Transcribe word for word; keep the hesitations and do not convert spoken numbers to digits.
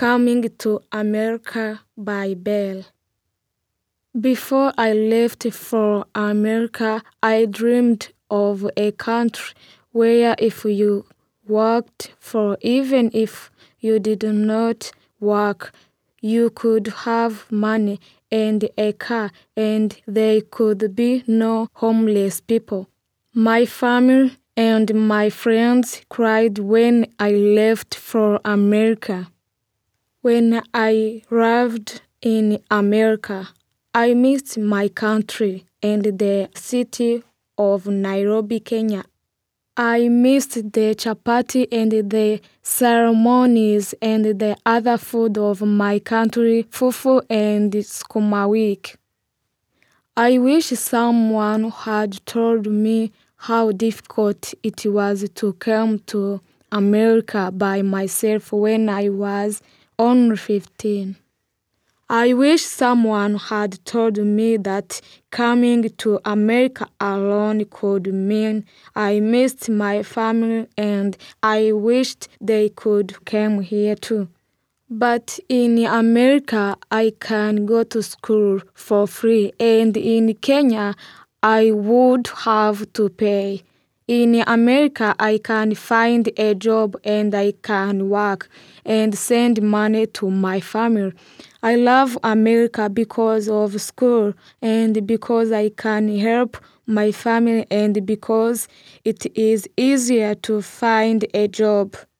Coming to America by Bell. Before I left for America, I dreamed of a country where if you worked for even if you did not work, you could have money and a car and there could be no homeless people. My family and my friends cried when I left for America. When I arrived in America, I missed my country and the city of Nairobi, Kenya. I missed the chapati and the ceremonies and the other food of my country, fufu and sukuma wiki. I wish someone had told me how difficult it was to come to America by myself when I was only fifteen. I wish someone had told me that coming to America alone could mean I missed my family and I wished they could come here too. But in America, I can go to school for free, and in Kenya, I would have to pay. In America, I can find a job and I can work and send money to my family. I love America because of school and because I can help my family and because it is easier to find a job.